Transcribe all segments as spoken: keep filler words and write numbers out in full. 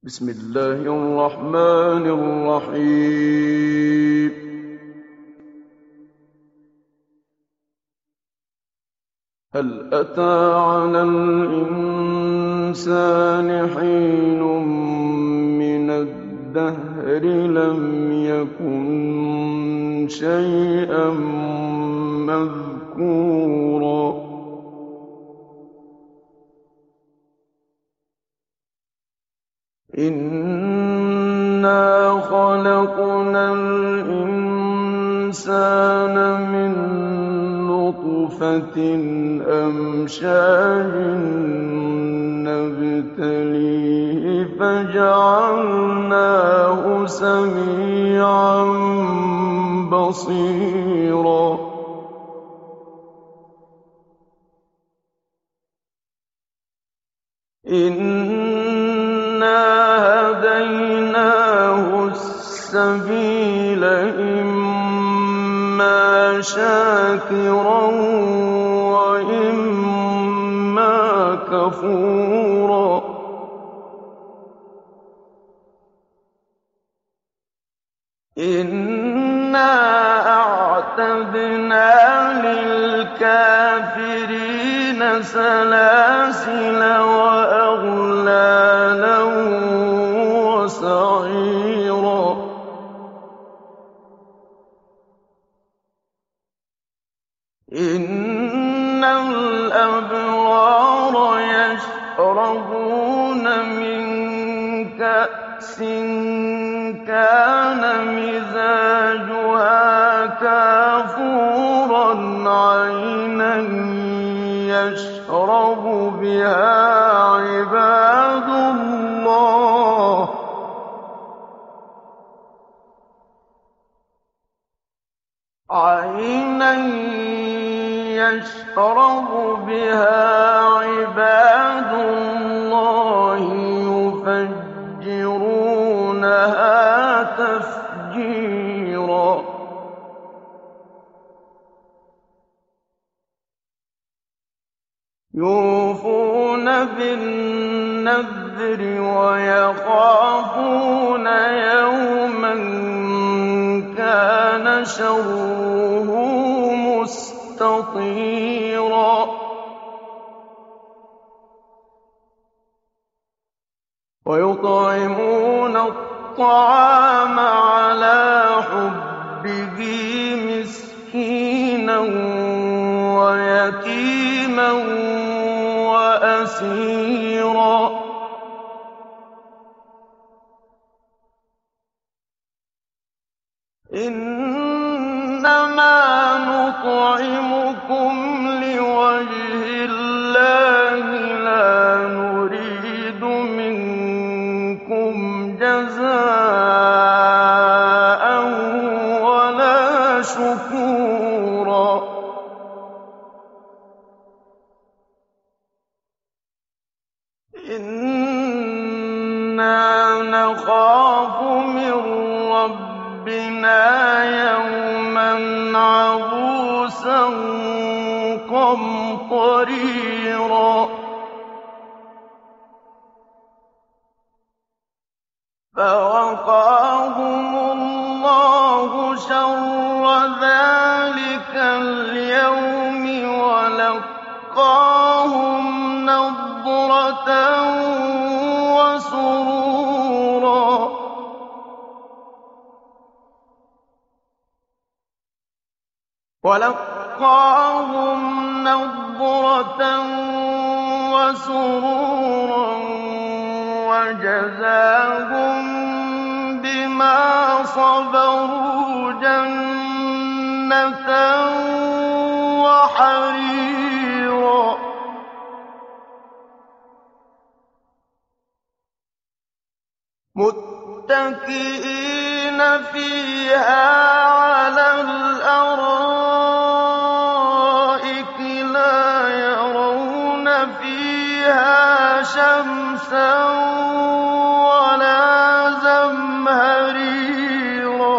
بسم الله الرحمن الرحيم. هل أتى على الإنسان حين من الدهر لم يكن شيئا مذكورا إنا خلقنا الإنسان من نطفة أمشاج نبتليه فجعلناه سميعا بصيرا إنا هديناه السبيل إما شاكرا وإما كفورا إنا أعتدنا للكافرين سلاسل وأغلالا وسعيرا إن الأبرار يشربون من كأس كان مزاجها كافورا عينا يشرب بها عباد الله عينا يشرب بها عباد الله يفجرونها تفجيرا يوفون بالنذر ويخافون يوما كان شره مستطيرا ويطعمون الطعام على حبه مسكينا ويتيما وأسيرا إنما نطعمكم لوجه الله لا نريد منكم جزاء ولا شكورا إنا نخاف من ربنا يوما عبوسا قمطريرا فوقاهم الله شر ذلك اليوم ولقاهم نضرة وسرورا ولقاهم نضرة وسرورا وجزاهم بما صبروا جنة وحريرا متكئين فيها على الأرائك لا يرون فيها شمسا ولا زمهريرا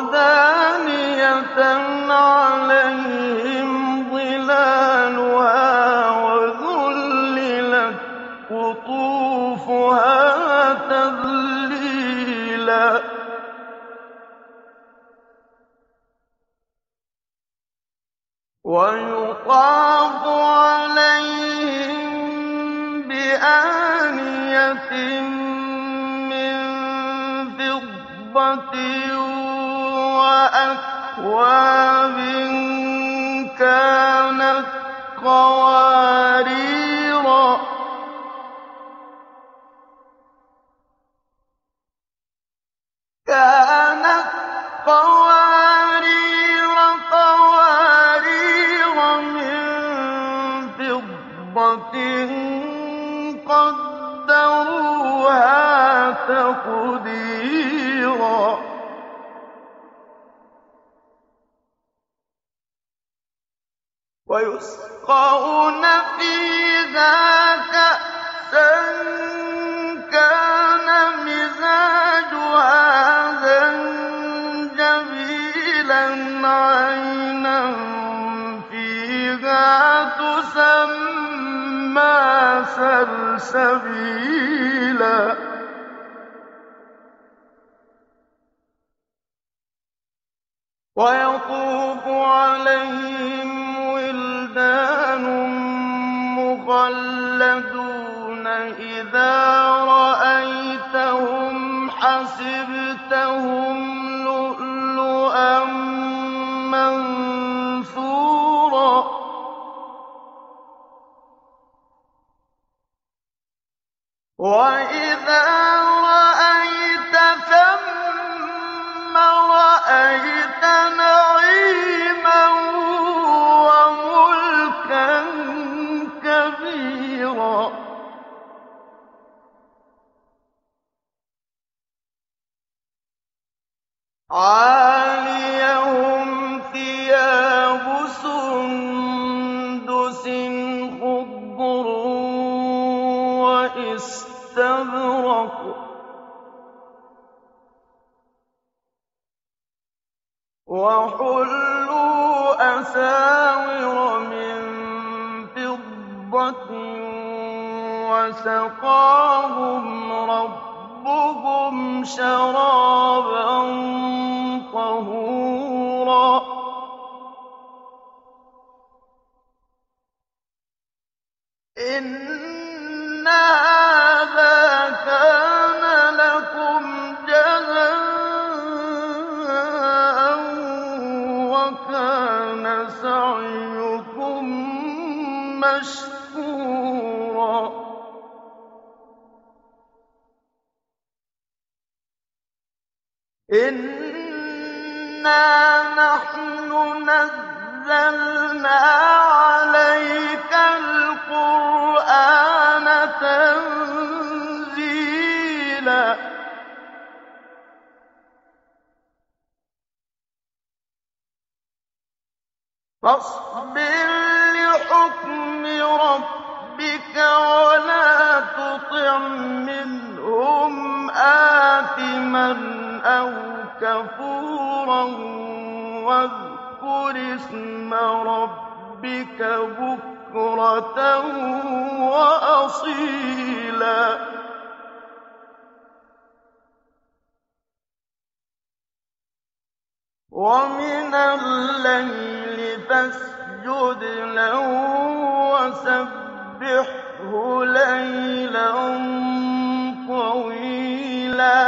ودانية عليهم ظلالها وَيُطَافُ عَلَيْهِم بِآنِيَةٍ مِّن فِضَّةٍ وَأَكْوَابٍ كَانَتْ قَوَارِيرَ كَانَتْ قَوَارِيرَ قَوَارِيرَ مِن فِضَّةٍ قَدَّرُوهَا تَقْدِيرًا وَيُسْقَوْنَ فِيهَا كَأْسًا كَانَ مِزَاجُهَا زَنجَبِيلًا عَيْنًا فِيهَا تُسَمَّىٰ سَلْسَبِيلًا وَيَطُوفُ عَلَيْهِمْ وِلْدَانٌ مُّخَلَّدُونَ إِذَا رَأَيْتَهُمْ حَسِبْتَهُمْ لُؤْلُؤًا مَّنثُورًا وَإِذَا رَأَيْتَ ثَمَّ رَأَيْتَ نَعِيمًا وَمُلْكًا كَبِيرًا عَالِيَهُمْ ثِيَابُ سُندُسٍ خُضْرٌ وَإِسْتَبْرَقٌ ۖ وَحُلُّوا أَسَاوِرَ مِن فِضَّةٍ وَسَقَاهُمْ رَبُّهُمْ شَرَابًا طَهُورًا إِنَّ هَٰذَا كَانَ لَكُمْ جَزَاءً وَكَانَ سَعْيُكُم مَّشْكُورًا إِنَّا نَحْنُ نَزَّلْنَا عَلَيْكَ الْقُرْآنَ تَنزِيلًا فاصبر لحكم ربك ولا تطع منهم آثما أو كفورا واذكر اسم ربك بكرة وأصيلا ومن الليل فاسجد له وسبحه ليلا طويلا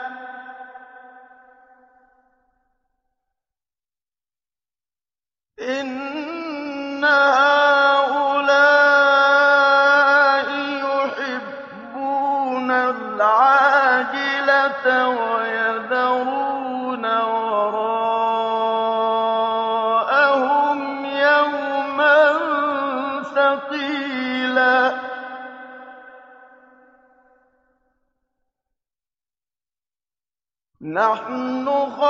إن هؤلاء يحبون العاجلة ويذرون وراءهم يوما ثقيلا نحن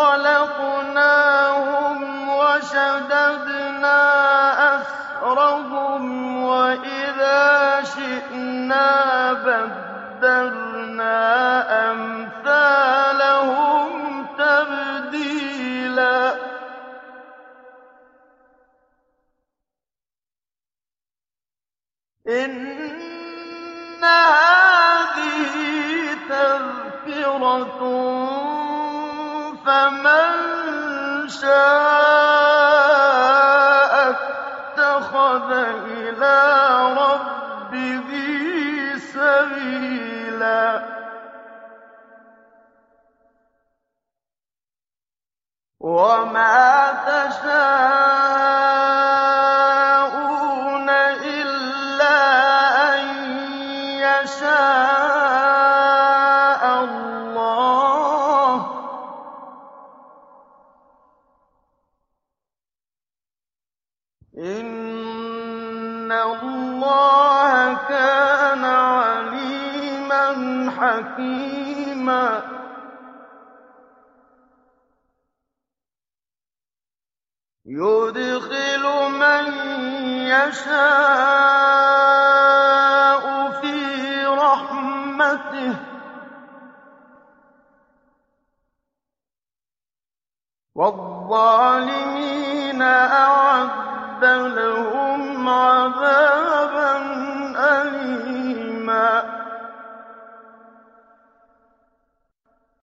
خلقناهم وشددنا أسرهم وإذا شئنا بدلنا أمثالهم تبديلا إن هذه تذكرة فمن شاء اتَّخَذَ إِلَىٰ رَبِّهِ سَبِيلًا وَمَا تَشَاءُونَ إِلَّا أَن يَشَاءَ اللَّهُ ۚ إِنَّ اللَّهَ كَانَ عَلِيمًا حَكِيمًا يُدْخِلُ مَن يَشَاءُ فِي رَحْمَتِهِ ۚ وَالظَّالِمِينَ أَعَدَّ لَهُمْ عَذَابًا